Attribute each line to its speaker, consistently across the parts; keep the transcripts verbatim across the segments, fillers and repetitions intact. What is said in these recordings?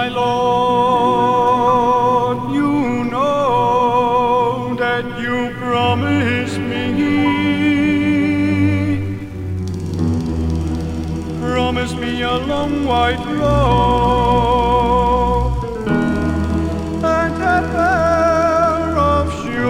Speaker 1: My Lord, you know that you promised me, promised me a long white robe and a pair of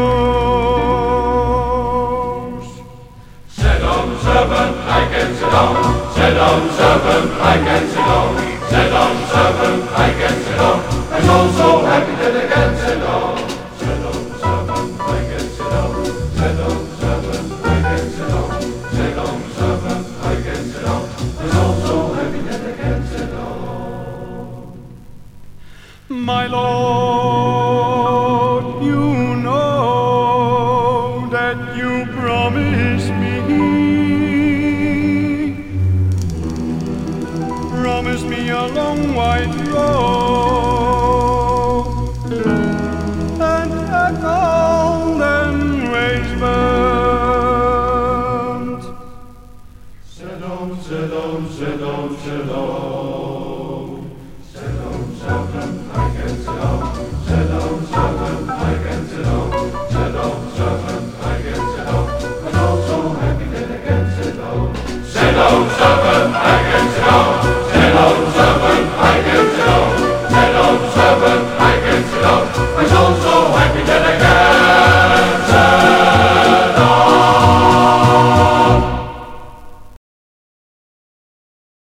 Speaker 1: shoes.
Speaker 2: Sit down, servant, I can sit down. Sit down, servant, I can sit down. Sit down, servant, I can sit down. I'm all so happy that I can sit down. Sit down, servant, I can sit down. Sit down, servant, I can sit down. Sit down, servant, I can sit down. I'm all so happy that I can sit down.
Speaker 1: My Lord, you know that you promised me, promised me a long white robe and a golden waistband.
Speaker 2: Sit down, sit down, sit down, sit down.